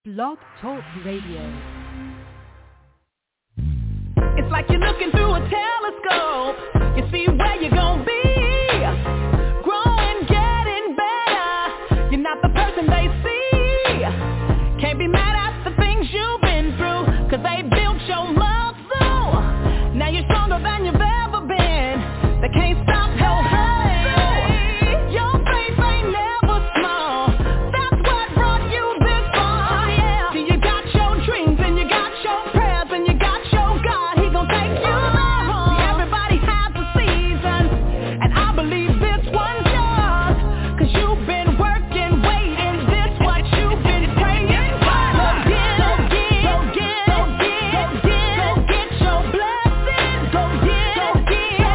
Blog Talk Radio. It's like you're looking through a telescope. You see where you're gonna be. Growing, getting better. You're not the person they see. Can't be mad at the things you've been through, 'cause they built your muscle. Now you're stronger than you've ever been. They can't stop your hustle. Your faith ain't never small. That's what brought you this far. Yeah. See, you got your dreams and you got your prayers and you got your God. He gon' take you there. See, everybody has a season, and I believe this one's yours, 'cause you've been working, waiting. This what you've been praying for. Go get your blessings. Go get it. It's your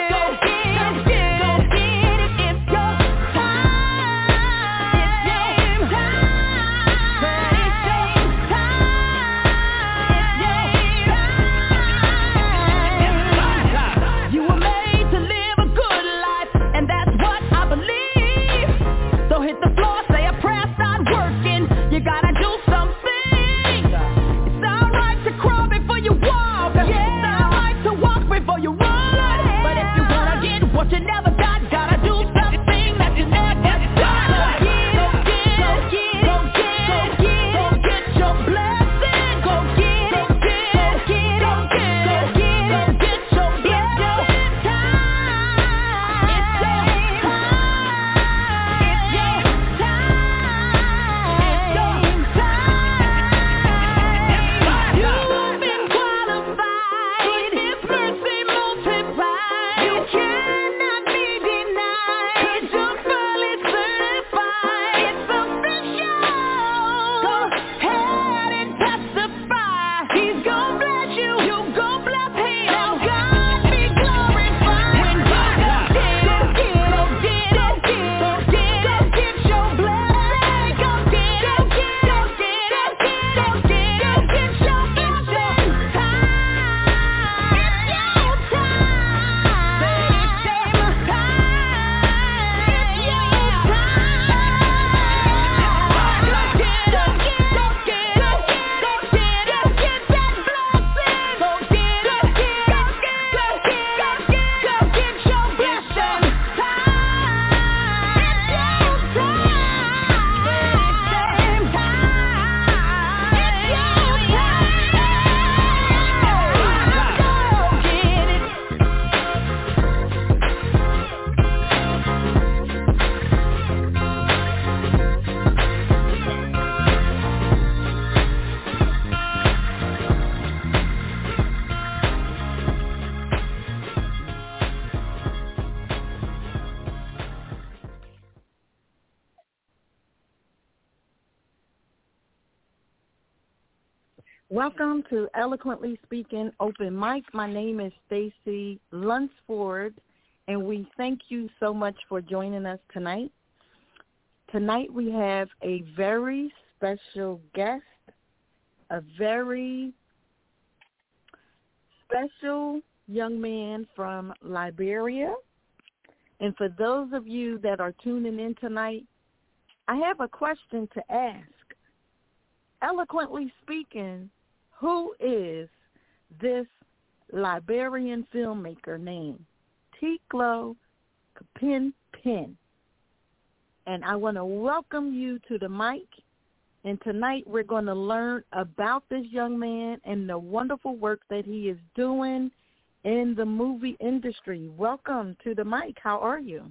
time. You were made to live a good life, and that's what I believe. So hit the floor, say a prayer, start working. You gotta do something. It's alright to crawl before you walk. It's alright to walk before you run. But if you wanna get what you never got, gotta do something that you never done. Go get your blessing. Go get your blessing. It's your time. You've been qualified. His mercy multiplied. You cannot be denied. 'Cause you're fully certified. It's official. Go ahead and testify. He's gon' bless you. You gon' bless him. Now God be glorified. When you go get your blessing. Go get your Welcome to Eloquently Speaking Open Mic. My name is Stacy Lunsford, and we thank you so much for joining us tonight. Tonight we have a very special guest, a very special young man from Liberia. And for those of you that are tuning in tonight, I have a question to ask. Eloquently speaking, who is this Liberian filmmaker named Tiklo Kapin? And I want to welcome you to the mic. And tonight we're going to learn about this young man and the wonderful work that he is doing in the movie industry. Welcome to the mic. How are you?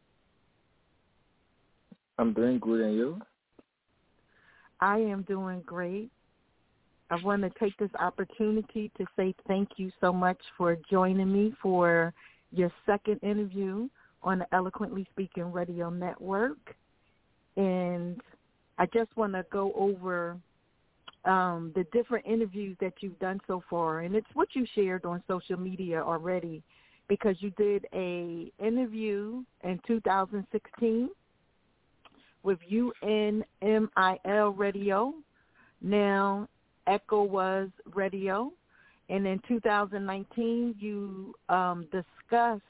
I'm doing good, and you? I am doing great. I want to take this opportunity to say thank you so much for joining me for your second interview on the Eloquently Speaking Radio Network. And I just want to go over the different interviews that you've done so far. And it's what you shared on social media already, because you did a interview in 2016 with UNMIL Radio, now Echo Was Radio. And in 2019, you discussed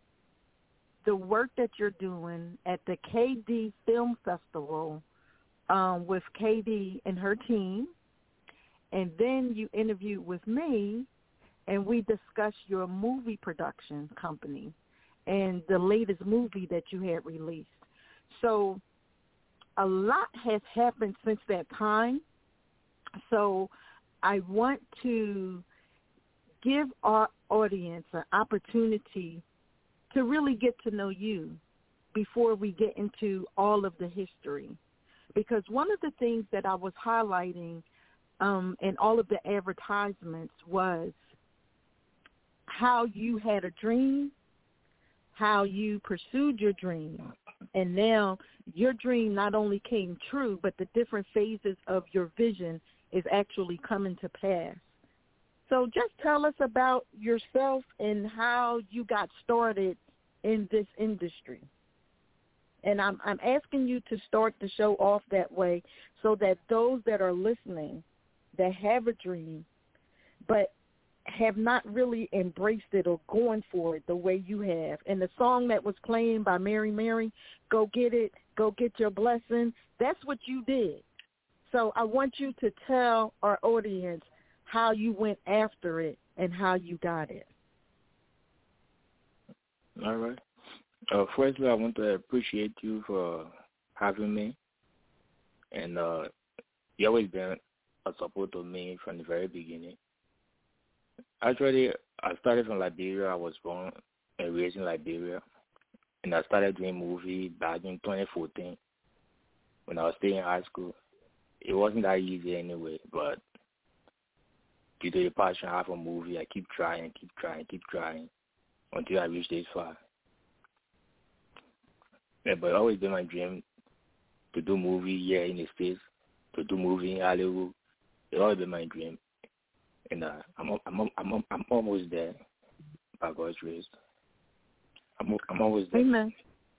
the work that you're doing at the KD Film Festival with KD and her team, and then you interviewed with me, and we discussed your movie production company and the latest movie that you had released. So a lot has happened since that time. So I want to give our audience an opportunity to really get to know you before we get into all of the history. Because one of the things that I was highlighting in all of the advertisements was how you had a dream, how you pursued your dream, and now your dream not only came true, but the different phases of your vision is actually coming to pass. So just tell us about yourself and how you got started in this industry. And I'm asking you to start the show off that way so that those that are listening that have a dream but have not really embraced it or gone for it the way you have. And the song that was playing by Mary Mary, Go Get It, Go Get Your Blessing, that's what you did. So I want you to tell our audience how you went after it and how you got it. All right. Firstly, I want to appreciate you for having me. And you always been a support to me from the very beginning. Actually, I started from Liberia. I was born and raised in Liberia. And I started doing movies back in 2014 when I was still in high school. It wasn't that easy anyway, but due to the passion I have for movie, I keep trying until I reach this far. Yeah, but it's always been my dream to do movie here in the States, to do movie in Hollywood. It's always been my dream, and I'm almost there. By God's grace, I'm always there. Amen.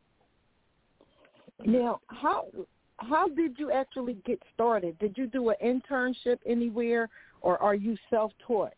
Now, how did you actually get started? Did you do an internship anywhere, or are you self-taught?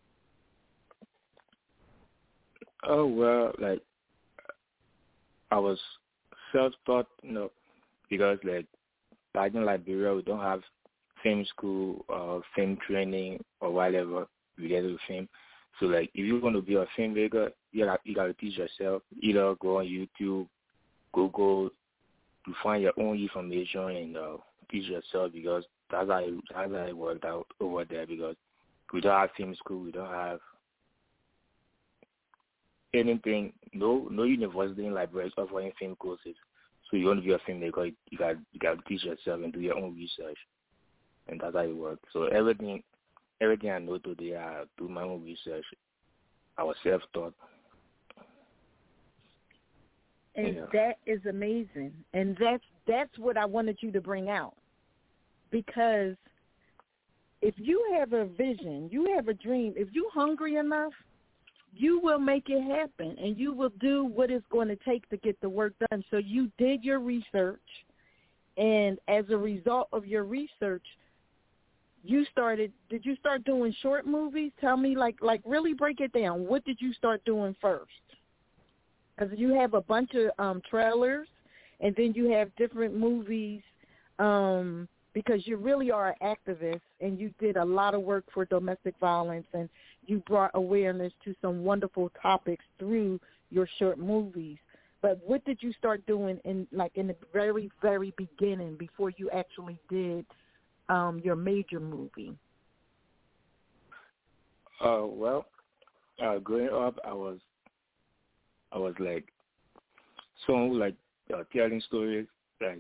Oh, well, like, I was self-taught, because, like, back in Liberia, we don't have film school or film training or whatever related to film. So, like, if you want to be a filmmaker, you got to teach yourself. Either go on YouTube, Google, to find your own information and teach yourself, because that's how it worked out over there, because we don't have film school, we don't have anything, no university in Liberia offering film courses. So you want to be a filmmaker, you got to teach yourself and do your own research, and that's how it works. So everything I know today, I do my own research. I was self-taught. And that is amazing. And that's what I wanted you to bring out. Because if you have a vision, you have a dream, if you're hungry enough, you will make it happen, and you will do what it's going to take to get the work done. So you did your research, and as a result of your research, did you start doing short movies? Tell me, like really break it down. What did you start doing first? Because you have a bunch of trailers, and then you have different movies, because you really are an activist, and you did a lot of work for domestic violence, and you brought awareness to some wonderful topics through your short movies. But what did you start doing in the very, very beginning before you actually did your major movie? Well, growing up, I was like, telling stories, like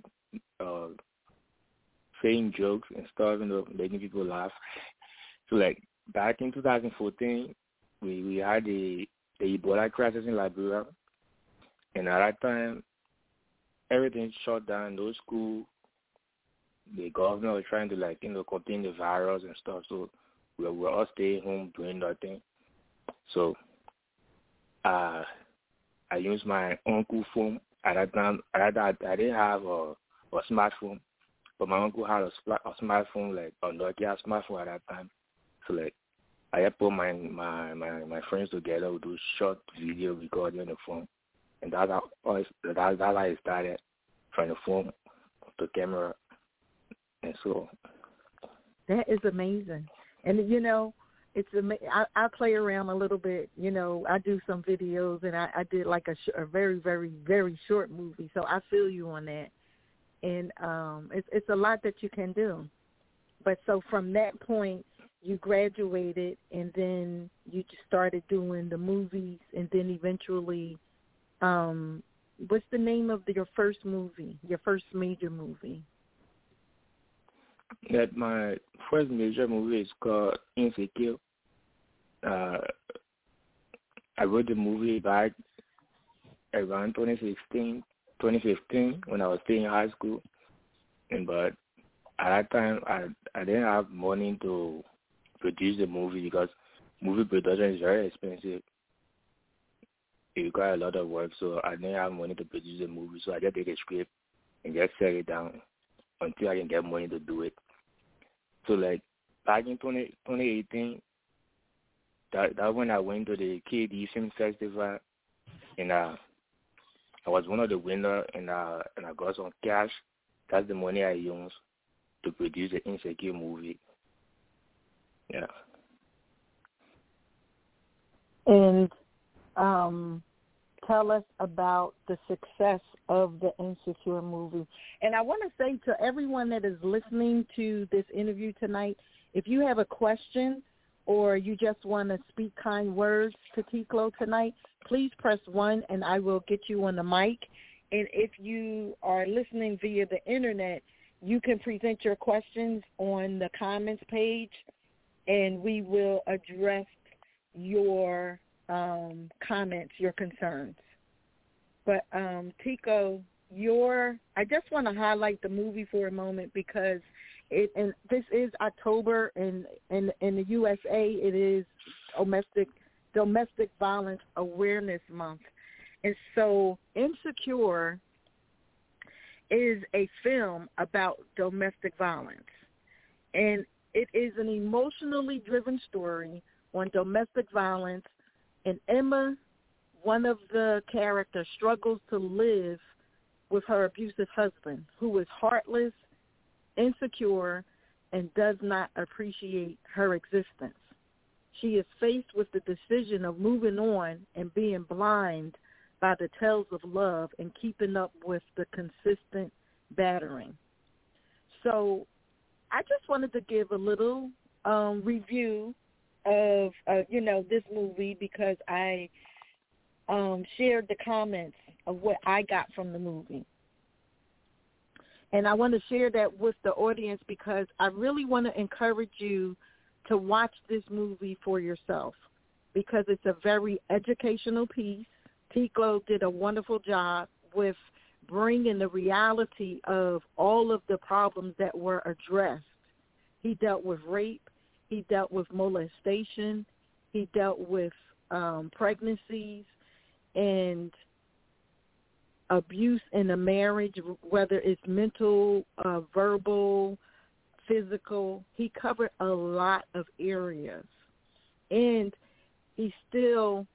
saying jokes and stuff, making people laugh. So, like, back in 2014, we had the Ebola crisis in Liberia, and at that time, everything shut down. No school. The government was trying to contain the virus and stuff. So we were all staying home doing nothing. So I used my uncle's phone. At that time, I didn't have a smartphone, but my uncle had a smartphone, like a Nokia smartphone at that time. So, like, I had put my friends together. We do short video recording on the phone, and that's how I started, from the phone to camera and So that is amazing. And, you know, it's I play around a little bit. You know, I do some videos, and I did like a very, very, very short movie. So I feel you on that. And it's a lot that you can do. But so from that point, you graduated, and then you just started doing the movies, and then eventually, what's the name of your first movie, your first major movie? That my first major movie is called Insecure. I wrote the movie back around 2015 when I was still in high school, but at that time I didn't have money to produce the movie because movie production is very expensive. It requires a lot of work, so I didn't have money to produce the movie. So I just take a script and just set it down until I can get money to do it. So like back in 2018, that when I went to the KD Film Festival, and I was one of the winners, and I got some cash. That's the money I used to produce the Insecure movie. Yeah. And tell us about the success of the Insecure movie. And I want to say to everyone that is listening to this interview tonight, if you have a question or you just want to speak kind words to Ticlo tonight, please press 1 and I will get you on the mic. And if you are listening via the internet, you can present your questions on the comments page, and we will address your comments, your concerns. But Tico, I just want to highlight the movie for a moment because this is October, and in the USA it is Domestic Violence Awareness Month. And so Insecure is a film about domestic violence. And it is an emotionally driven story on domestic violence. And Emma, one of the characters, struggles to live with her abusive husband, who is heartless, insecure, and does not appreciate her existence. She is faced with the decision of moving on and being blind by the tales of love and keeping up with the consistent battering. So I just wanted to give a little review of, this movie because I shared the comments of what I got from the movie. And I want to share that with the audience because I really want to encourage you to watch this movie for yourself because it's a very educational piece. Ticlo did a wonderful job with bringing the reality of all of the problems that were addressed. He dealt with rape. He dealt with molestation. He dealt with pregnancies and abuse in a marriage, whether it's mental, verbal, physical. He covered a lot of areas. And he still,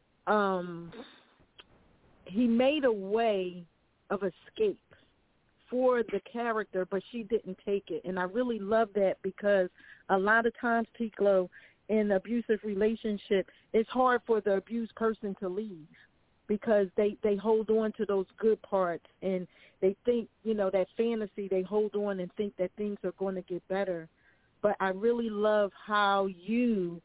he made a way of escape for the character, but she didn't take it. And I really love that because a lot of times, Ticlo, in abusive relationship, it's hard for the abused person to leave because they hold on to those good parts and they think, that fantasy, they hold on and think that things are going to get better. But I really love how you,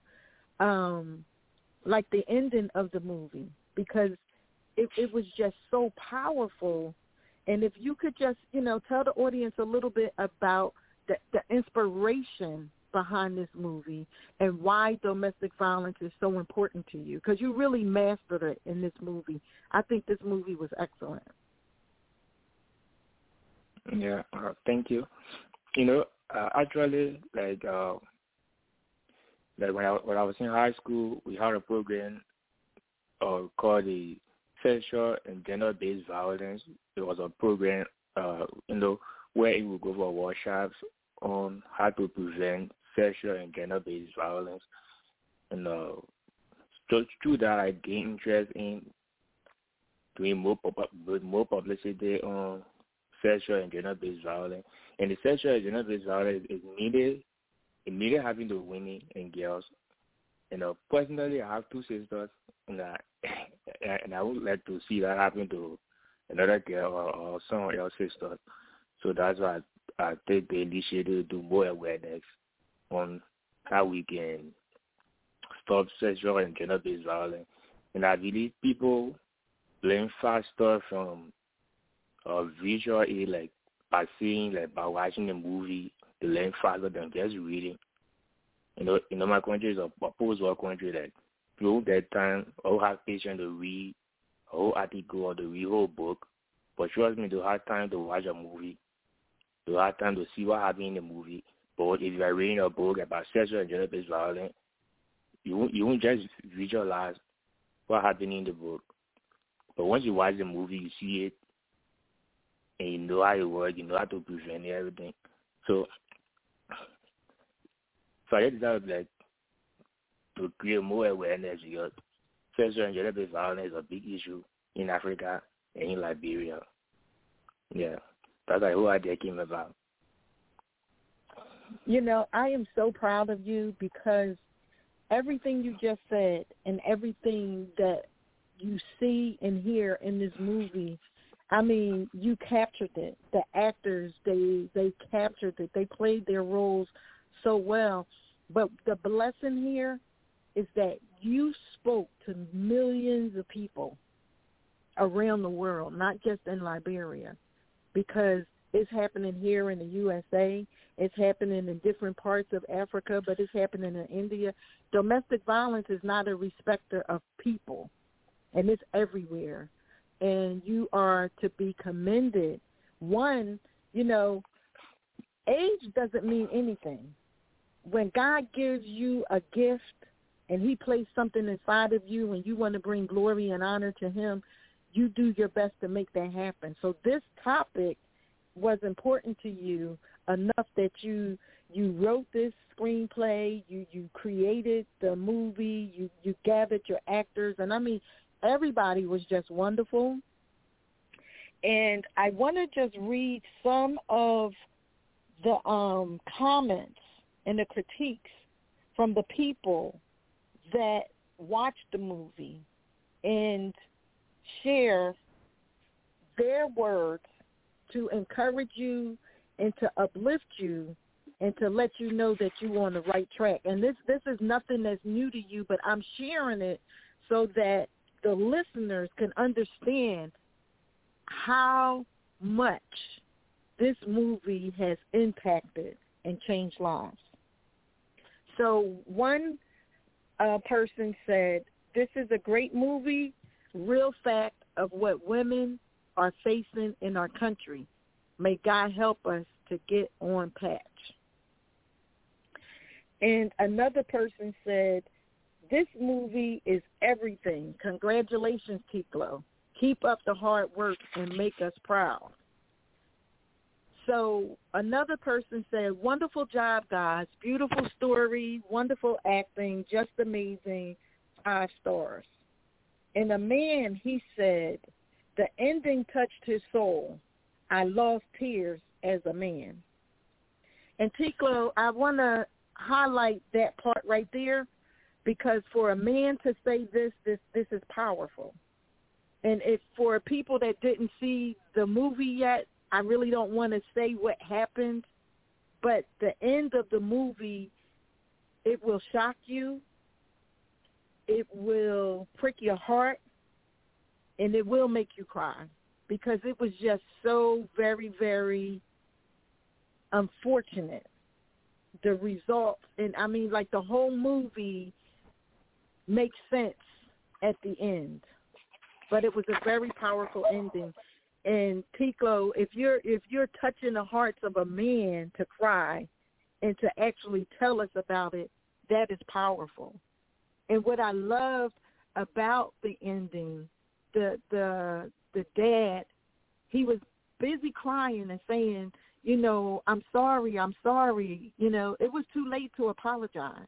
like the ending of the movie, because it was just so powerful. And if you could just, tell the audience a little bit about the inspiration behind this movie and why domestic violence is so important to you, because you really mastered it in this movie. I think this movie was excellent. Yeah, thank you. Actually, like when I was in high school, we had a program called the Sexual and Gender-Based Violence. It was a program, where it would go for workshops on how to prevent sexual and gender-based violence. And so through that, I gained interest in doing more publicity on sexual and gender-based violence. And the sexual and gender-based violence is immediately having to women and girls. Personally, I have two sisters, and I would like to see that happen to another girl or someone else's sister. So that's why I take the initiative to do more awareness on how we can stop sexual and gender-based violence. And I believe people learn faster from visual aid, like by seeing, like by watching the movie, they learn faster than just reading. My country is a post-war country that people get time or have patience to read a whole article or to read a whole book. But trust me, they have time to watch a movie. They have time to see what happened in the movie. But if you are reading a book about sexual and gender-based violence, you won't just visualize what happened in the book. But once you watch the movie, you see it, and you know how it works, you know how to prevent everything. So I decided to create more awareness because sexual and gender-based violence is a big issue in Africa and in Liberia. Yeah, that's how the idea came about. I am so proud of you because everything you just said and everything that you see and hear in this movie, I mean, you captured it. The actors, they captured it. They played their roles so well. But the blessing here is that you spoke to millions of people around the world, not just in Liberia, because it's happening here in the USA. It's happening in different parts of Africa, but it's happening in India. Domestic violence is not a respecter of people, and it's everywhere. And you are to be commended. One, age doesn't mean anything. When God gives you a gift and he placed something inside of you and you want to bring glory and honor to him, you do your best to make that happen. So this topic was important to you enough that you wrote this screenplay, you created the movie, you gathered your actors, and I mean, everybody was just wonderful. And I want to just read some of the comments and the critiques from the people that watched the movie and share their words to encourage you and to uplift you and to let you know that you're on the right track. And this is nothing that's new to you, but I'm sharing it so that the listeners can understand how much this movie has impacted and changed lives. So one person said, this is a great movie, real fact of what women are facing in our country. May God help us to get on patch. And another person said, this movie is everything. Congratulations, Tiklo. Keep up the hard work and make us proud. So another person said, wonderful job, guys. Beautiful story, wonderful acting, just amazing, 5 stars. And a man, he said, the ending touched his soul. I lost tears as a man. And Tiklo, I want to highlight that part right there because for a man to say this is powerful. And if for people that didn't see the movie yet, I really don't want to say what happened, but the end of the movie, it will shock you, it will prick your heart, and it will make you cry because it was just so very, very unfortunate, the result. And, I mean, like the whole movie makes sense at the end, but it was a very powerful ending. And Tiklo, if you're touching the hearts of a man to cry and to actually tell us about it, that is powerful. And what I loved about the ending, the dad, he was busy crying and saying, I'm sorry. It was too late to apologize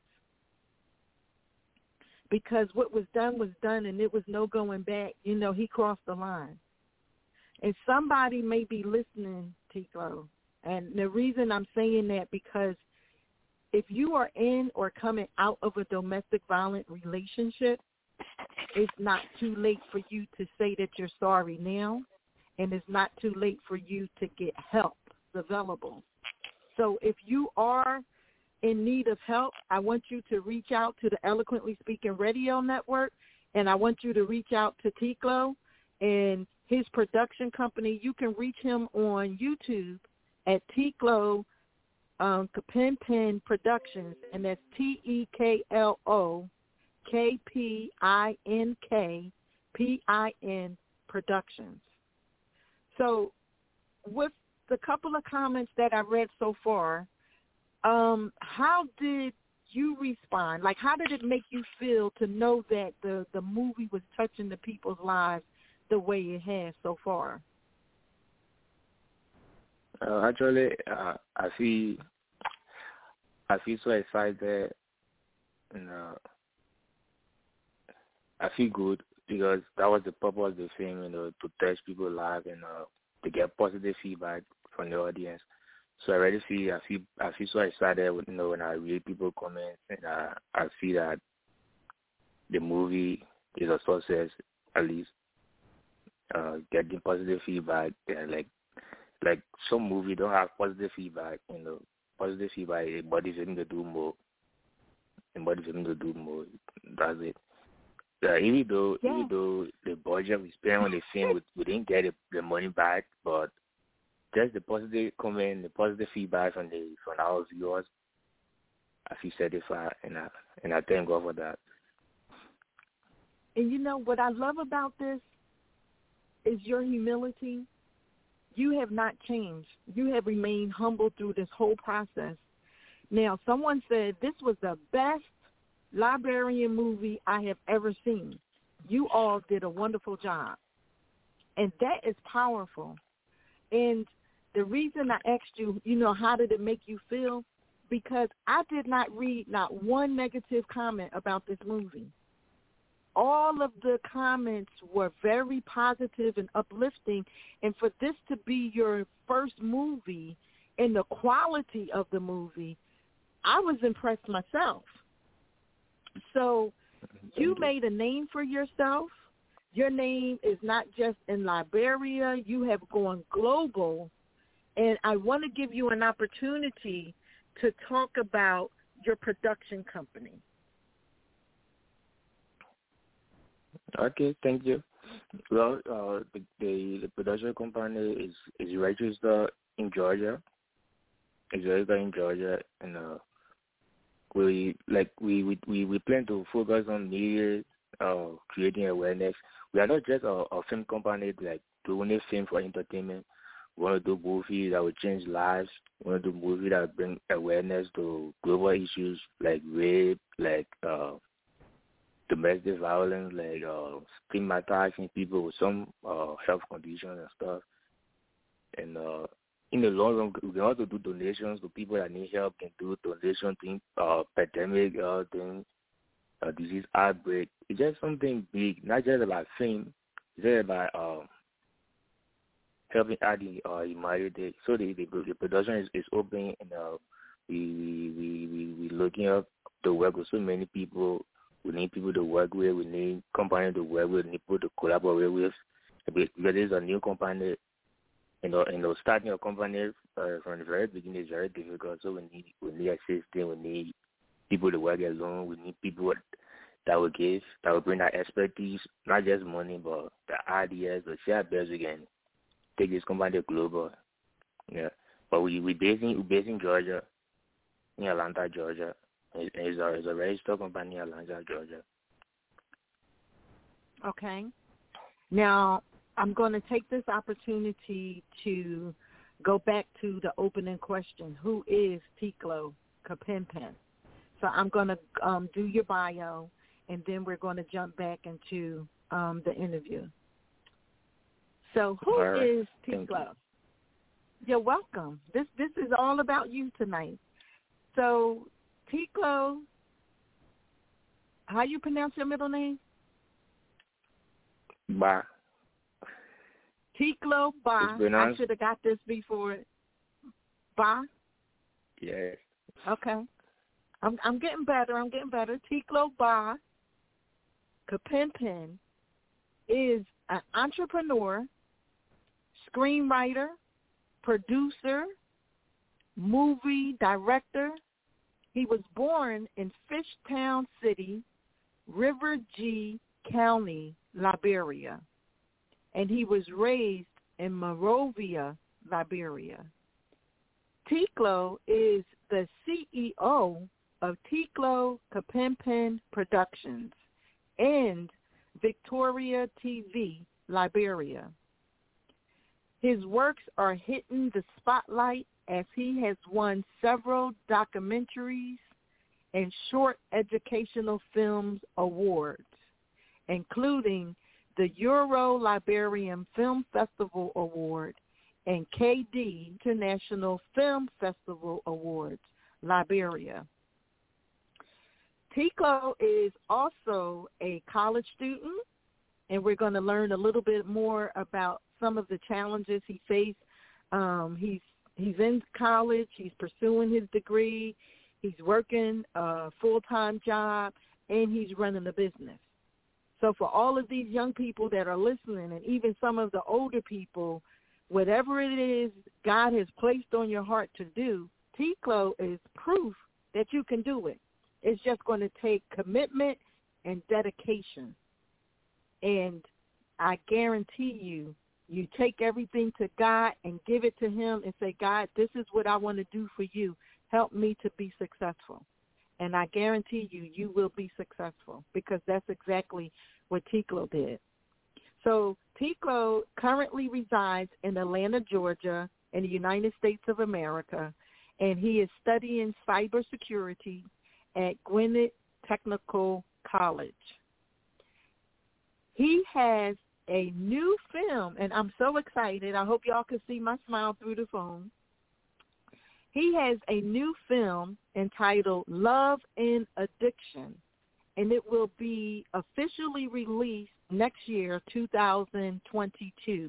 because what was done, and there was no going back. He crossed the line. And somebody may be listening, Tiklo. And the reason I'm saying that because if you are in or coming out of a domestic violent relationship, it's not too late for you to say that you're sorry now, and it's not too late for you to get help available. So if you are in need of help, I want you to reach out to the Eloquently Speaking Radio Network, and I want you to reach out to Tiklo and his production company. You can reach him on YouTube at Tiklo Kapinpin Productions, and that's TEKLOKPINKPIN Productions. So with the couple of comments that I read so far, how did you respond? Like, how did it make you feel to know that the movie was touching the people's lives the way it has so far? Actually, I feel so excited, and I feel good because that was the purpose of the film, to touch people's lives and to get positive feedback from the audience. So I already feel so excited, when I read people comments, and I feel that the movie is a success, at least getting positive feedback. And like some movie don't have positive feedback, positive feedback, it motivates him to do more. That's it. Even though the budget we spent on the film, we didn't get the money back, but just the positive comment, the positive feedback from our viewers, I feel satisfied, and I thank God for that. And you know what I love about this is your humility. You have not changed. You have remained humble through this whole process. Now, someone said this was the best librarian movie I have ever seen. You all did a wonderful job. And that is powerful. And the reason I asked you, how did it make you feel? Because I did not read not one negative comment about this movie. All of the comments were very positive and uplifting. And for this to be your first movie and the quality of the movie, I was impressed myself. So you made a name for yourself. Your name is not just in Liberia. You have gone global. And I want to give you an opportunity to talk about your production company. Okay, thank you. Well, the production company is registered in Georgia. It's registered in Georgia, and we plan to focus on media, creating awareness. We are not just a film company like doing a film for entertainment. We want to do movies that will change lives. We want to do movies that bring awareness to global issues like rape, like domestic violence, like stigmatizing people with some health conditions and stuff. And in the long run, we want to do donations to people that need help. Can do donations to pandemic things, disease outbreak. It's just something big, not just about fame. It's just about helping out the humanity. So the production is open, and we looking up to work with so many people. We need people to work with. We need companies to work with. We need people to collaborate with. Because it's a new company, starting a company from the very beginning is very difficult. So we need assistance. We need people to work alone. We need people that will bring that expertise, not just money, but the ideas, the share best we can take this company global. Yeah, but we based in Georgia, in Atlanta, Georgia. It's a registered company in Atlanta, Georgia. Okay. Now, I'm going to take this opportunity to go back to the opening question. Who is Tiklo Kapinpin? So I'm going to do your bio, and then we're going to jump back into the interview. So who is Tiklo? You're welcome. This is all about you tonight. So Tiklo, how you pronounce your middle name? Ba. Tiklo Ba. I should have got this before. Ba? Yes. Okay. I'm getting better. Tiklo Ba Kapinpin is an entrepreneur, screenwriter, producer, movie director. He was born in Fishtown City, River G County, Liberia, and he was raised in Monrovia, Liberia. Tiklo is the CEO of Tiklo Kapinpin Productions and Victoria TV, Liberia. His works are hitting the spotlight as he has won several documentaries and short educational films awards, including the Euro-Liberian Film Festival Award and KD International Film Festival Awards, Liberia. Tiklo is also a college student, and we're going to learn a little bit more about some of the challenges he faced. He's in college. He's pursuing his degree. He's working a full-time job, and he's running a business. So for all of these young people that are listening, and even some of the older people, whatever it is God has placed on your heart to do, Tiklo is proof that you can do it. It's just going to take commitment and dedication. And I guarantee you, you take everything to God and give it to him and say, God, this is what I want to do for you. Help me to be successful. And I guarantee you, you will be successful, because that's exactly what Tiklo did. So Tiklo currently resides in Atlanta, Georgia, in the United States of America, and he is studying cybersecurity at Gwinnett Technical College. He has a new film, and I'm so excited. I hope y'all can see my smile through the phone. He has a new film entitled Love and Addiction, and it will be officially released next year, 2022.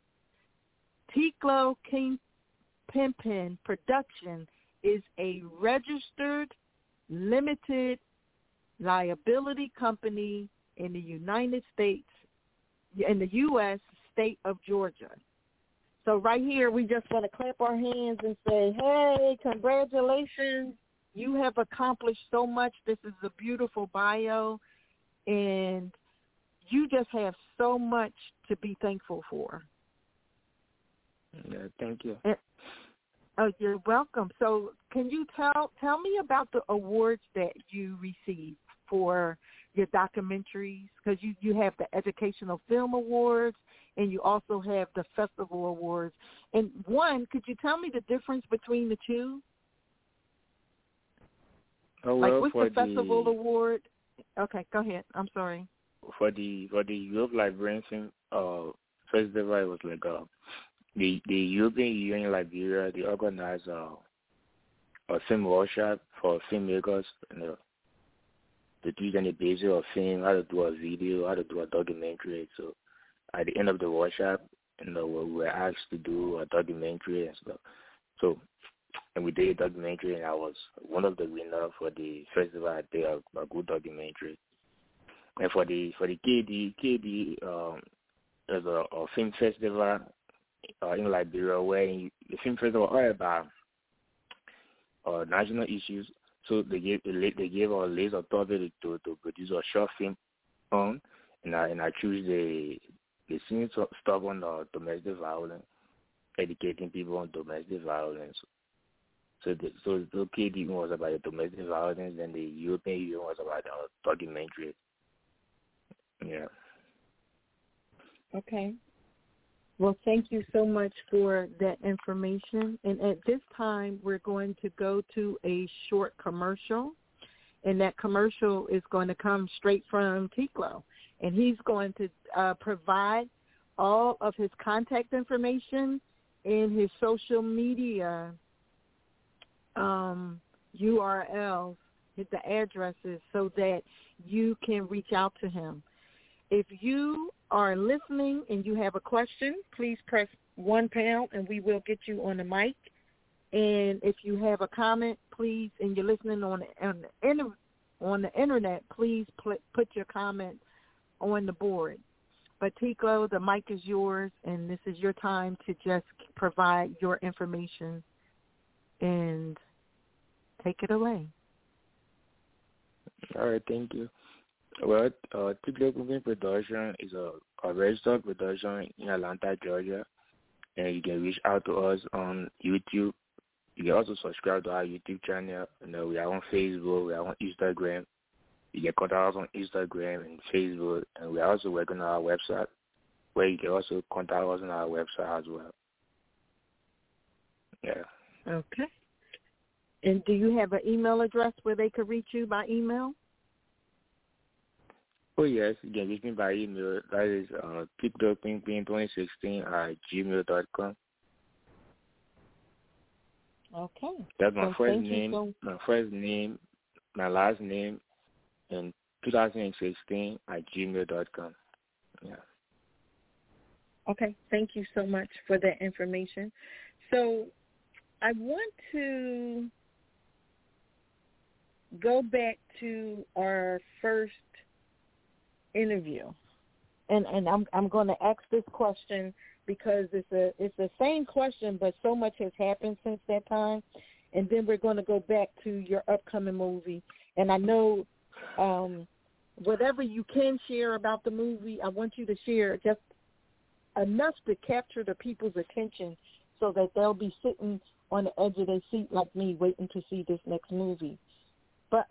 Tiklo Kapinpin Production is a registered limited liability company in the United States, in the U.S. state of Georgia. So right here, we just want to clap our hands and say, hey, congratulations. You have accomplished so much. This is a beautiful bio, and you just have so much to be thankful for. Yeah, thank you. Oh, you're welcome. So can you tell me about the awards that you received for your documentaries? Because you have the Educational Film Awards, and you also have the Festival Awards. And one, could you tell me the difference between the two? Oh, well, like with the Festival Award? Okay, go ahead. I'm sorry. For the Europe Liberian Film Festival, it was like the European Union Liberia, they organized a film workshop for filmmakers, to teach them the basics of film, how to do a video, how to do a documentary. So at the end of the workshop, we were asked to do a documentary and stuff. So, and we did a documentary, and I was one of the winners for the festival. I did a good documentary. And for the KD, there's a film festival in Liberia, where the film festival are about national issues. So they gave a list of topics to produce a short film on, and I choose the scene stuff on domestic violence, educating people on domestic violence. So the KD was about the domestic violence, and the European Union was about the documentary. Yeah. Okay. Well, thank you so much for that information. And at this time, we're going to go to a short commercial, and that commercial is going to come straight from Tiklo. And he's going to provide all of his contact information and his social media URLs, the addresses, so that you can reach out to him. If you are listening and you have a question, please press £1 and we will get you on the mic. And if you have a comment, please, and you're listening on the internet, please put your comment on the board. But Tico, the mic is yours, and this is your time to just provide your information and take it away. All right, thank you. Well, TikTok Moving Production is a registered production in Atlanta, Georgia, and you can reach out to us on YouTube. You can also subscribe to our YouTube channel. We are on Facebook, we are on Instagram. You can contact us on Instagram and Facebook, and we are also working on our website, where you can also contact us on our website as well. Yeah. Okay. And do you have an email address where they could reach you by email? Oh, yes. You can reach me by email. That is tiktokingbin2016@gmail.com. Okay. That's my first name, my last name, and 2016@gmail.com. Yeah. Okay. Thank you so much for that information. So I want to go back to our first interview, and I'm going to ask this question because it's the same question, but so much has happened since that time, and then we're going to go back to your upcoming movie. And I know whatever you can share about the movie, I want you to share just enough to capture the people's attention so that they'll be sitting on the edge of their seat like me waiting to see this next movie. But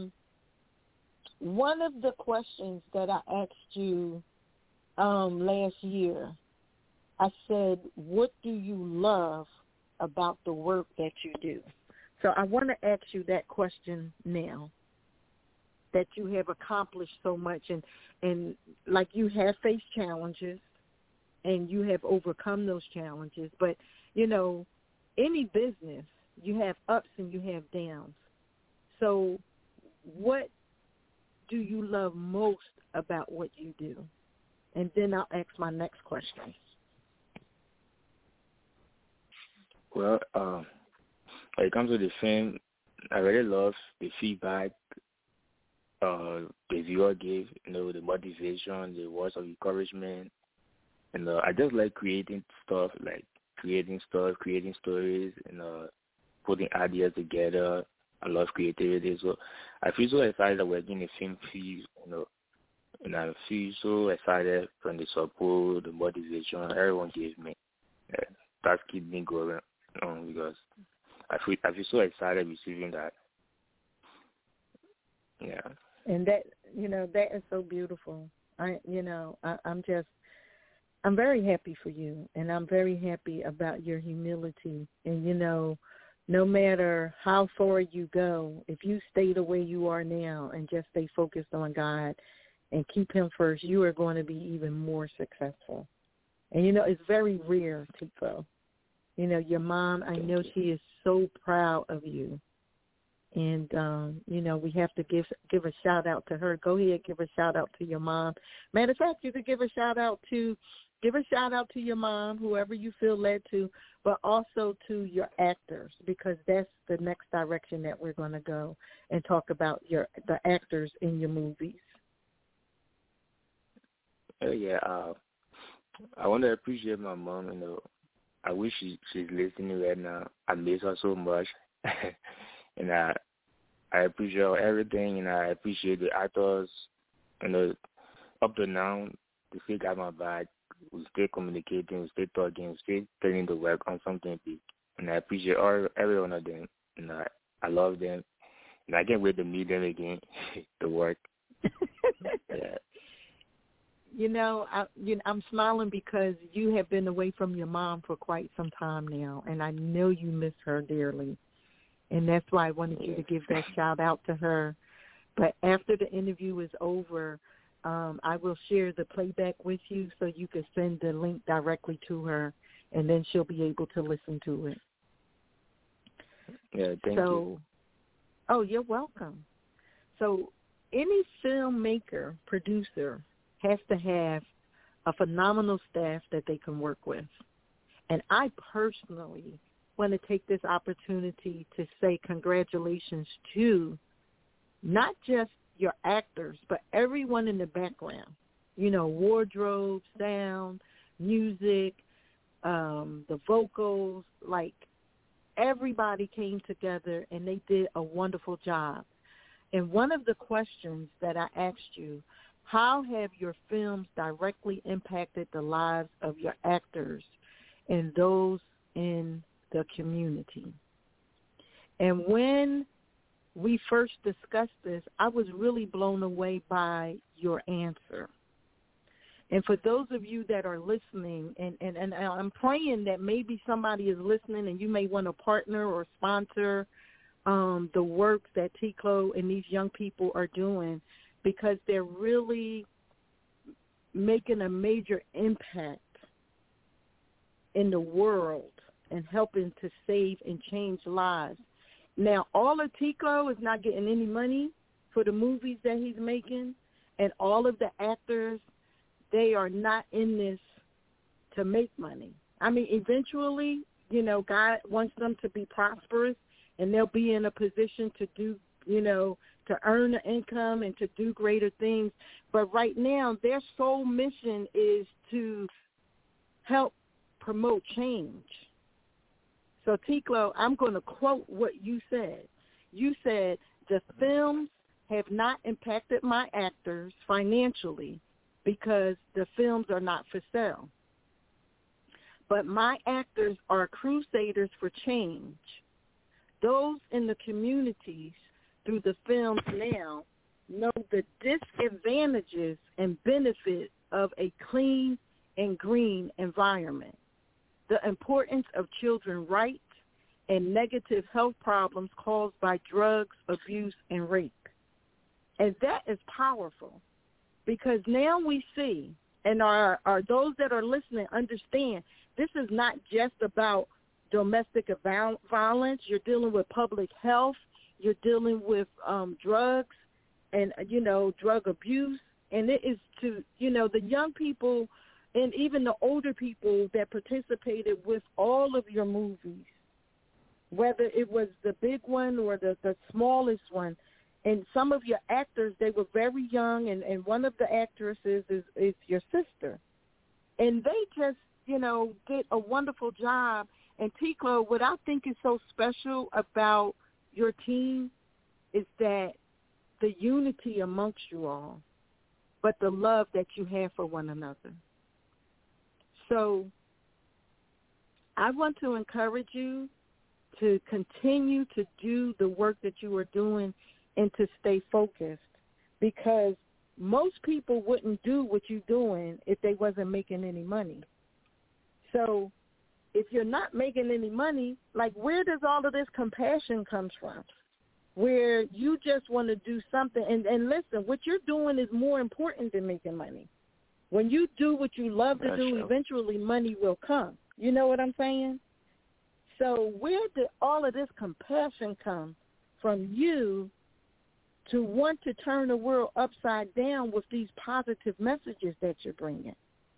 one of the questions that I asked you last year, I said, what do you love about the work that you do? So I want to ask you that question now, that you have accomplished so much, and like you have faced challenges and you have overcome those challenges. But, you know, any business, you have ups and you have downs. So what do you love most about what you do? And then I'll ask my next question. Well, when it comes to the film, I really love the feedback the viewer gave, the motivation, the words of encouragement. And I just like creating creating stories, and putting ideas together. I love creativity, so I feel so excited working in the film field, and I feel so excited from the support, the motivation everyone gave me. That keeps me going, because I feel so excited receiving that. Yeah. And that, that is so beautiful. I'm very happy for you, and I'm very happy about your humility. And, no matter how far you go, if you stay the way you are now and just stay focused on God and keep him first, you are going to be even more successful. And, it's very rare, Tico. Your mom, I know she is so proud of you. And, we have to give a shout-out to her. Go ahead, give a shout-out to your mom. Matter of fact, you could give a shout-out to your mom, whoever you feel led to, but also to your actors, because that's the next direction that we're going to go and talk about the actors in your movies. Yeah, I want to appreciate my mom. I wish she's listening right now. I miss her so much, and I appreciate everything, and I appreciate the actors. Up to now, they still got my back. We stay communicating, we stay talking, we stay planning to work on something big. And I appreciate every one of them. And I love them. And I can't wait to meet them again to work. Yeah. I'm smiling because you have been away from your mom for quite some time now, and I know you miss her dearly. And that's why I wanted you to give that shout out to her. But after the interview is over, I will share the playback with you so you can send the link directly to her, and then she'll be able to listen to it. Yeah, thank you. Oh, you're welcome. So any filmmaker, producer has to have a phenomenal staff that they can work with. And I personally want to take this opportunity to say congratulations to not just your actors, but everyone in the background, you know, wardrobe, sound, music, the vocals, like everybody came together and they did a wonderful job. And one of the questions that I asked you, how have your films directly impacted the lives of your actors and those in the community? And when we first discussed this, I was really blown away by your answer. And for those of you that are listening, and I'm praying that maybe somebody is listening and you may want to partner or sponsor the work that Ticlo and these young people are doing, because they're really making a major impact in the world and helping to save and change lives. Now, all of Ticlo is not getting any money for the movies that he's making, and all of the actors, they are not in this to make money. I mean, eventually, you know, God wants them to be prosperous, and they'll be in a position to do, you know, to earn the income and to do greater things. But right now, their sole mission is to help promote change. So, Ticlo, I'm going to quote what you said. You said, the films have not impacted my actors financially because the films are not for sale. But my actors are crusaders for change. Those in the communities through the films now know the disadvantages and benefits of a clean and green environment, the importance of children's rights, and negative health problems caused by drugs, abuse, and rape. And that is powerful, because now we see, and are those that are listening understand, this is not just about domestic violence. You're dealing with public health. You're dealing with drugs and, you know, drug abuse. And it is to, you know, the young people and even the older people that participated with all of your movies, whether it was the big one or the smallest one. And some of your actors, they were very young, and one of the actresses is your sister. And they just, you know, did a wonderful job. And Ticlo, what I think is so special about your team is that the unity amongst you all, but the love that you have for one another. So I want to encourage you to continue to do the work that you are doing and to stay focused, because most people wouldn't do what you're doing if they wasn't making any money. So if you're not making any money, like, where does all of this compassion come from? Where you just want to do something. And listen, what you're doing is more important than making money. When you do what you love to do, eventually money will come. You know what I'm saying? So where did all of this compassion come from you to want to turn the world upside down with these positive messages that you're bringing?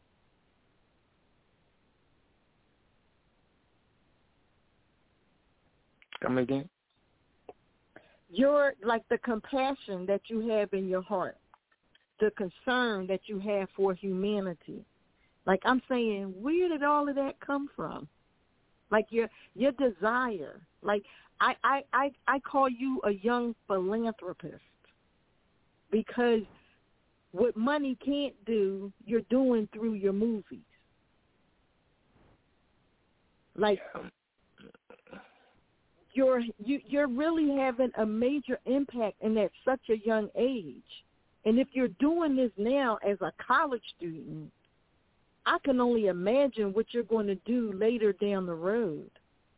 Come again? You're like the compassion that you have in your heart, the concern that you have for humanity. Like, I'm saying, where did all of that come from? Like your desire. Like, I call you a young philanthropist, because what money can't do, you're doing through your movies. Like, you're really having a major impact and at such a young age. And if you're doing this now as a college student, I can only imagine what you're going to do later down the road.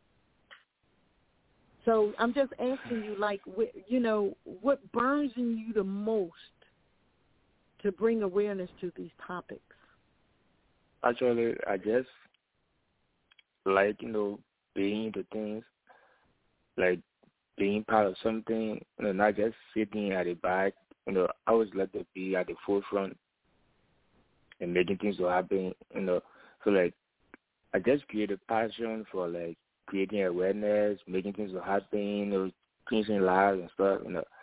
So I'm just asking you, like, you know, what burns in you the most to bring awareness to these topics? Actually, I just like, you know, being into things, like being part of something, you know, not just sitting at the back. You know, I always like to be at the forefront. and making things to happen, So like, I just create a passion for like creating awareness, making things to happen, changing lives and stuff,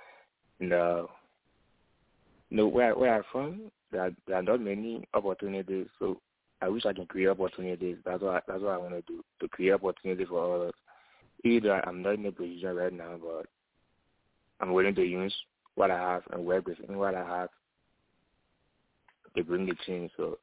where I'm from, there are not many opportunities, so I wish I can create opportunities. That's what I want to do, to create opportunities for others. Either I'm not in a position right now, but I'm willing to use what I have and work within what I have to bring the change. So,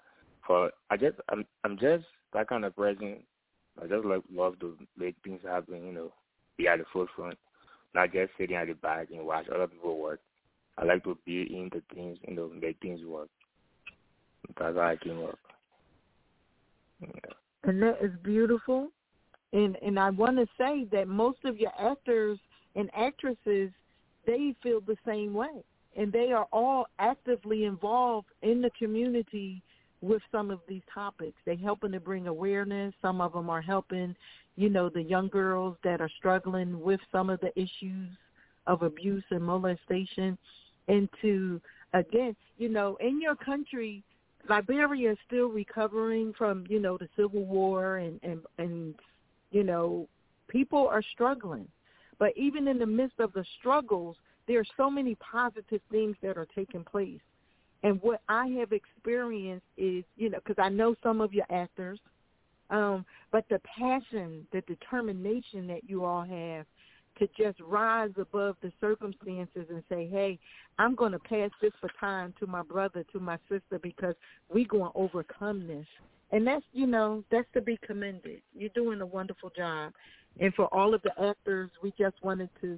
I'm just that kind of person. I just love to make things happen. Be at the forefront, not just sitting at the back and watch other people work. I like to be in the things, make things work. That's how I can work. Yeah. And that is beautiful. And I want to say that most of your actors and actresses, they feel the same way. And they are all actively involved in the community with some of these topics. They're helping to bring awareness. Some of them are helping, the young girls that are struggling with some of the issues of abuse and molestation. And to, again, in your country, Liberia is still recovering from, the Civil War and people are struggling. But even in the midst of the struggles, there are so many positive things that are taking place. And what I have experienced is, because I know some of your actors, but the passion, the determination that you all have to just rise above the circumstances and say, hey, I'm going to pass this baton to my brother, to my sister, because we're going to overcome this. And that's, that's to be commended. You're doing a wonderful job. And for all of the actors, we just wanted to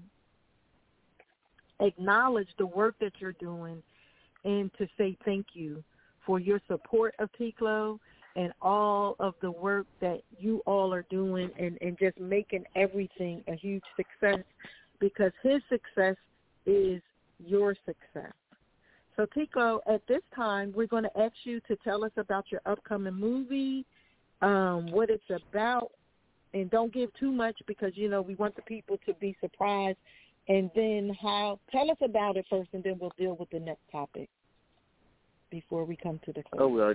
acknowledge the work that you're doing and to say thank you for your support of TKLO and all of the work that you all are doing and just making everything a huge success, because his success is your success. So, TKLO, at this time, we're going to ask you to tell us about your upcoming movie, what it's about, and don't give too much because, we want the people to be surprised. And then tell us about it first, and then we'll deal with the next topic before we come to the close. Oh, well,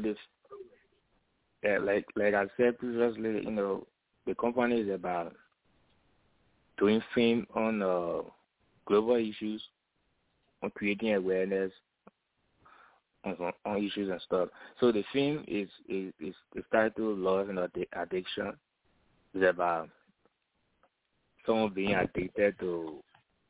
like I said previously, the company is about doing film on global issues, on creating awareness on issues and stuff. So the film is titled Love and Addiction. It's about someone being addicted to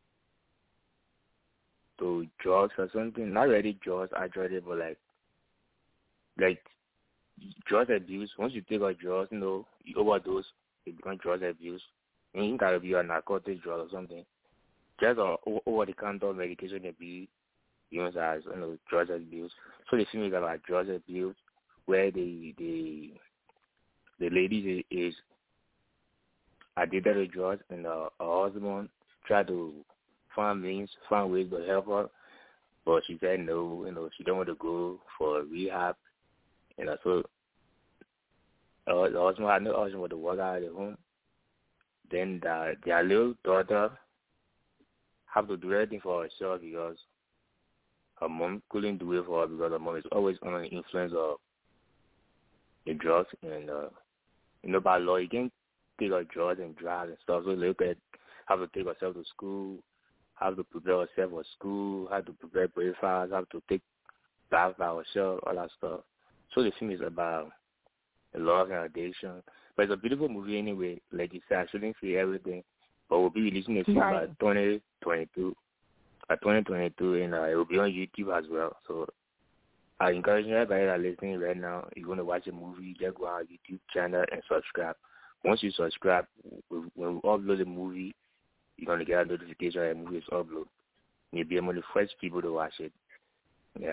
drugs or something. Not really drugs, actually, but like drug abuse. Once you take a drug, you overdose, it becomes drug abuse. And you can be a narcotic drug or something. Just over-the-counter medication can be used as drug abuse. So the film is about drug abuse, where the lady is addicted to drugs, and her husband try to find ways to help her, but she said no. She don't want to go for rehab. So the husband had no option but to work out of the home. Then their little daughter have to do everything for herself because her mom couldn't do it for her because her mom is always under the influence of the drugs. And by law, you can't take her drugs and drive and stuff. So look at have to take herself to school, have to prepare herself for school, have to prepare breakfast, have to take bath by herself, all that stuff. So the film is about love and addiction. But it's a beautiful movie anyway. Like you said, I shouldn't say everything. But we'll be releasing the film by 2022. By 2022, and it will be on YouTube as well. So I encourage everybody that is listening right now, if you want to watch a movie, just go on our YouTube channel and subscribe. Once you subscribe, when we upload the movie, you're going to get a notification that the movie is uploaded. You'll be among the first people to watch it. Yeah.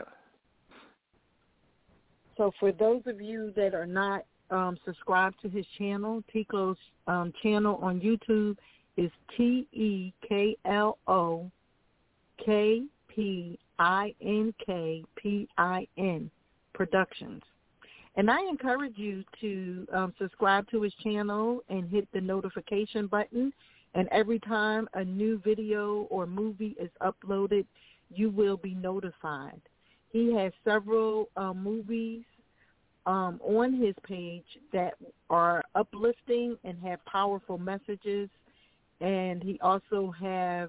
So for those of you that are not subscribed to his channel, TKLO's channel on YouTube is TEKLOKPINKPIN Productions. And I encourage you to subscribe to his channel and hit the notification button. And every time a new video or movie is uploaded, you will be notified. He has several movies on his page that are uplifting and have powerful messages. And he also have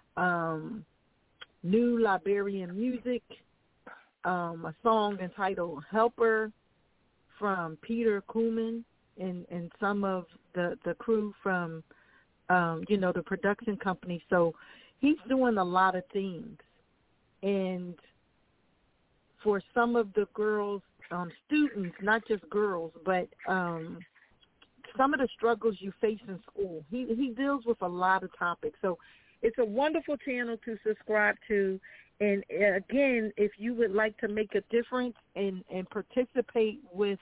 new Liberian music, a song entitled Helper from Peter Kuhlman and some of the crew from, the production company. So he's doing a lot of things. And for some of the girls, students, not just girls, but some of the struggles you face in school, he deals with a lot of topics. So it's a wonderful channel to subscribe to. And again, if you would like to make a difference and participate with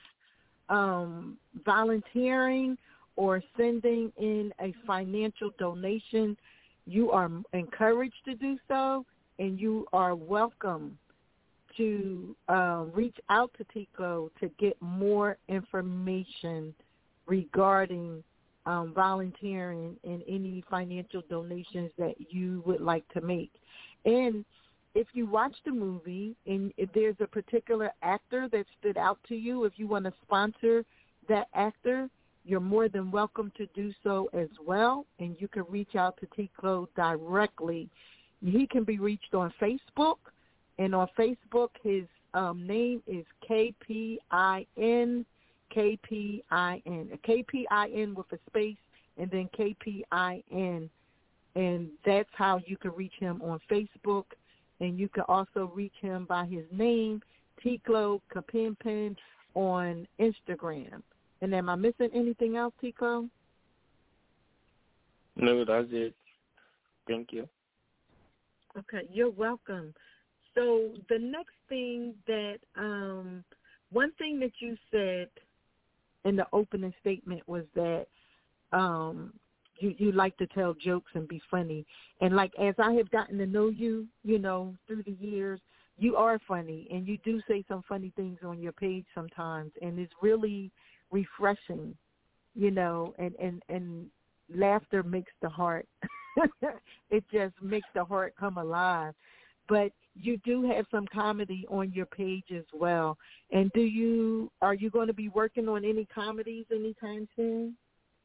volunteering or sending in a financial donation, you are encouraged to do so, and you are welcome to reach out to Tico to get more information regarding volunteering and any financial donations that you would like to make. And if you watch the movie and if there's a particular actor that stood out to you, if you want to sponsor that actor, you're more than welcome to do so as well. And you can reach out to Tico directly. He can be reached on Facebook. And on Facebook, his name is KPIN, KPIN with a space, and then KPIN. And that's how you can reach him on Facebook. And you can also reach him by his name, Tico Kapinpin, on Instagram. And am I missing anything else, Tico? No, that's it. Thank you. Okay, you're welcome. So the next thing that, one thing that you said in the opening statement was that you like to tell jokes and be funny. And like as I have gotten to know you, through the years, you are funny, and you do say some funny things on your page sometimes, and it's really refreshing, and laughter makes the heart. It just makes the heart come alive. But you do have some comedy on your page as well. And are you going to be working on any comedies anytime soon?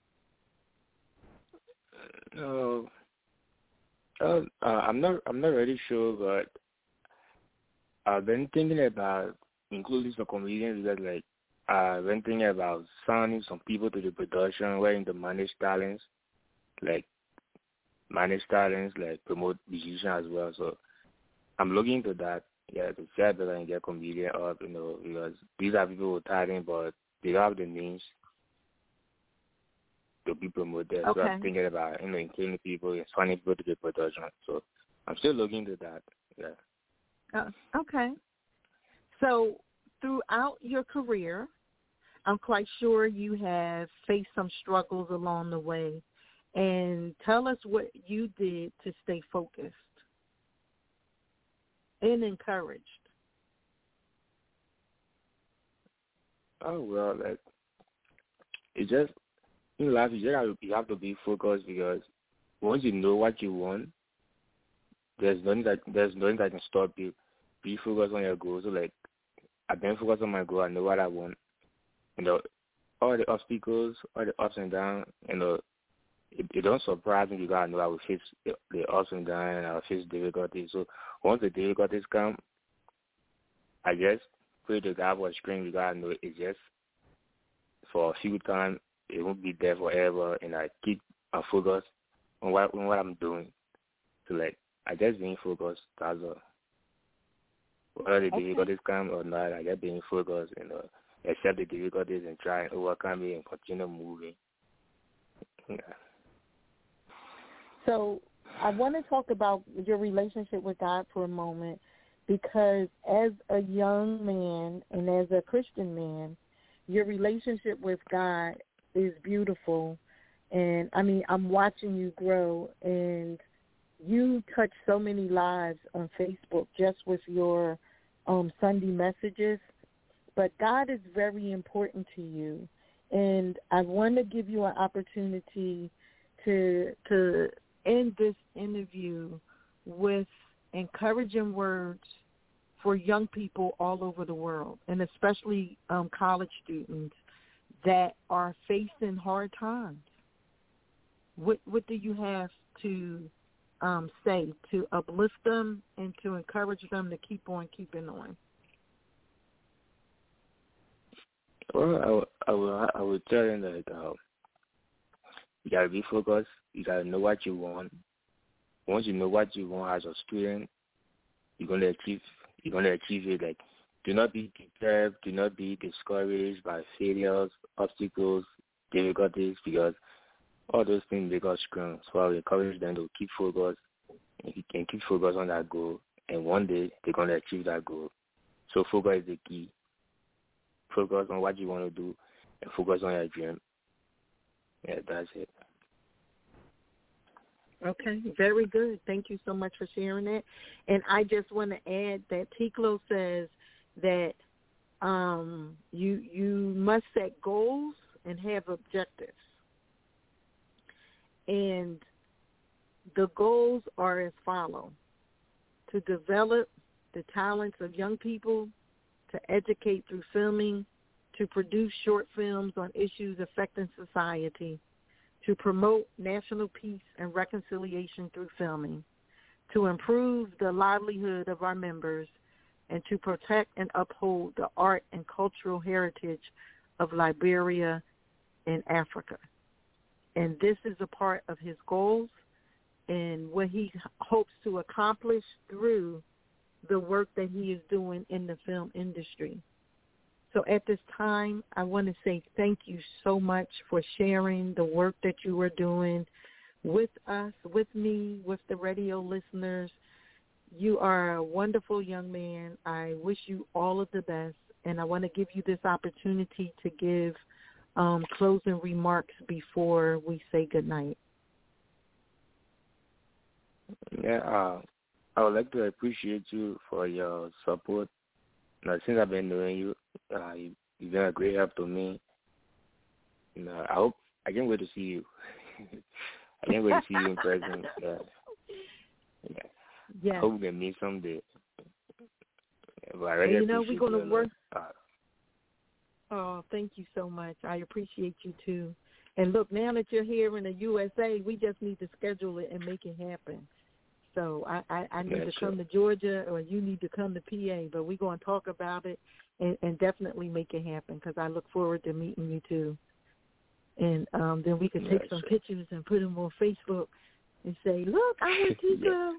I'm not really sure, but I've been thinking about including some comedians because, I've been thinking about signing some people to the production, wearing the managed talents, promote musicians as well. So I'm looking into that, to see if I can get comedian up, because these are people with talent, but they don't have the names to be promoted. Okay. So I'm thinking about, including people and signing people to the production. So I'm still looking into that, Okay. So throughout your career, I'm quite sure you have faced some struggles along the way. And tell us what you did to stay focused and encouraged. Oh, well, it's just, in life, you have to be focused because once you know what you want, there's nothing that can stop you. Be focused on your goals. So, I've been focused on my goal. I know what I want. All the obstacles, all the ups and downs, it don't surprise me because I know I will face the ups and downs and I will face difficulties. So once the difficulties come, I just pray to God for strength because I know it's just for a few times. It won't be there forever, and I keep my focus on what I'm doing. So I just being focused. That's all. Whether the difficulties come or not, I just being focused and accept the difficulties and try and overcome it and continue moving. Yeah. So I want to talk about your relationship with God for a moment, because as a young man and as a Christian man, your relationship with God is beautiful. And, I'm watching you grow, and you touch so many lives on Facebook just with your Sunday messages. But God is very important to you, and I want to give you an opportunity to end this interview with encouraging words for young people all over the world, and especially college students that are facing hard times. What do you have to say to uplift them and to encourage them to keep on keeping on? Well, I would tell them that you gotta be focused. You gotta know what you want. Once you know what you want as a student, you're gonna achieve it. Like, do not be disturbed. Do not be discouraged by failures, obstacles, difficulties, because all those things make us strong. So I would encourage them to keep focused and keep focused on that goal. And one day they're gonna achieve that goal. So focus is the key. Focus on what you want to do and focus on your dream. Yeah, that's it. Okay, very good. Thank you so much for sharing that. And I just want to add that Tiklo says that you must set goals and have objectives. And the goals are as follows: to develop the talents of young people, to educate through filming, to produce short films on issues affecting society, to promote national peace and reconciliation through filming, to improve the livelihood of our members, and to protect and uphold the art and cultural heritage of Liberia and Africa. And this is a part of his goals and what he hopes to accomplish through the work that he is doing in the film industry. So at this time, I want to say thank you so much for sharing the work that you are doing with us, with me, with the radio listeners. You are a wonderful young man. I wish you all of the best, and I want to give you this opportunity to give closing remarks before we say goodnight. Yeah, I would like to appreciate you for your support. Now, since I've been knowing you, you've been a great help to me. I can't wait to see you. I can't wait to see you in person. Yeah. I hope we can meet someday. But I really we're going to work. Oh, thank you so much. I appreciate you, too. And look, now that you're here in the USA, we just need to schedule it and make it happen. So I need to come to Georgia, or you need to come to PA, but we're going to talk about it and definitely make it happen, because I look forward to meeting you, too. And then we can take some pictures and put them on Facebook and say, look, I'm with Tiklo.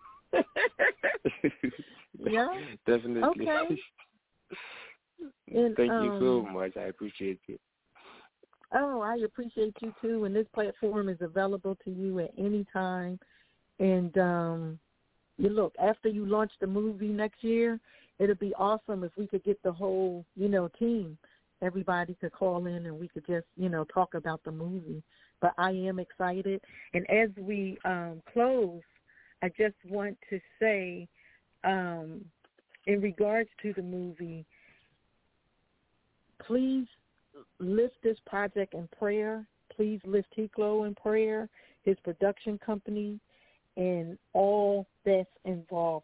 Yeah? Definitely. Okay. And, thank you so much. I appreciate it. Oh, I appreciate you, too. And this platform is available to you at any time. And you look, after you launch the movie next year, it'll be awesome if we could get the whole, team. Everybody could call in and we could just, talk about the movie. But I am excited. And as we close, I just want to say, in regards to the movie, please lift this project in prayer. Please lift Tiklo in prayer, his production company, and all that's involved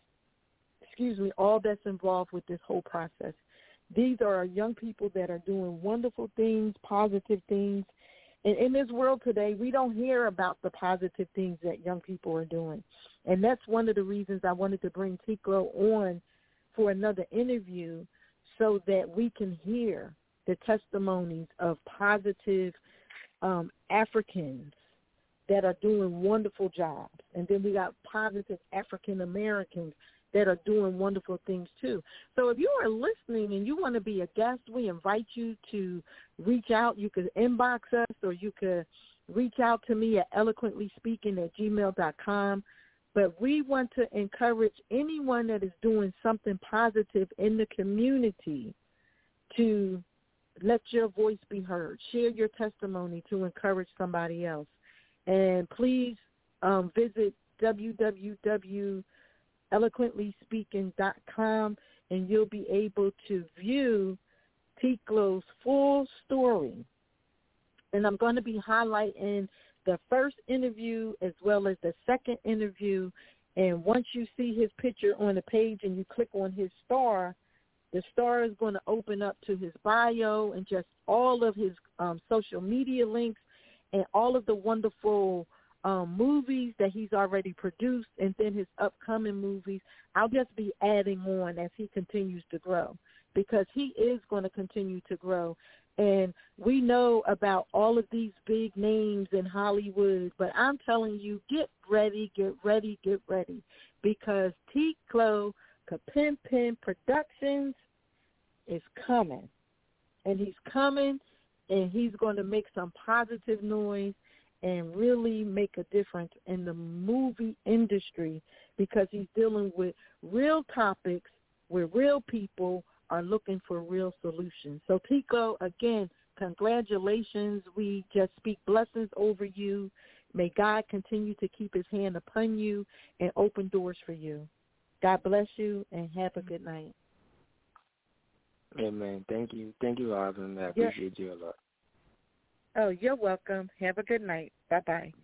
with this whole process. These are young people that are doing wonderful things, positive things. And in this world today, we don't hear about the positive things that young people are doing. And that's one of the reasons I wanted to bring Tiklo on for another interview, so that we can hear the testimonies of positive Africans that are doing wonderful jobs. And then we got positive African Americans that are doing wonderful things too. So if you are listening and you want to be a guest, we invite you to reach out. You could inbox us, or you could reach out to me at eloquentlyspeaking@gmail.com. But we want to encourage anyone that is doing something positive in the community to let your voice be heard. Share your testimony to encourage somebody else. And please visit www.eloquentlyspeaking.com, and you'll be able to view Tiklo's full story. And I'm going to be highlighting the first interview as well as the second interview And once you see his picture on the page and you click on his star, the star is going to open up to his bio and just all of his social media links and all of the wonderful movies that he's already produced, and then his upcoming movies. I'll just be adding on as he continues to grow, because he is going to continue to grow. And we know about all of these big names in Hollywood, but I'm telling you, get ready, because Ticlo Kapinpin Productions is coming. And he's coming, and he's going to make some positive noise and really make a difference in the movie industry, because he's dealing with real topics where real people are looking for real solutions. So, Tico, again, congratulations. We just speak blessings over you. May God continue to keep his hand upon you and open doors for you. God bless you, and have a good night. Amen. Thank you. Thank you for having me. I appreciate you a lot. Oh, you're welcome. Have a good night. Bye-bye.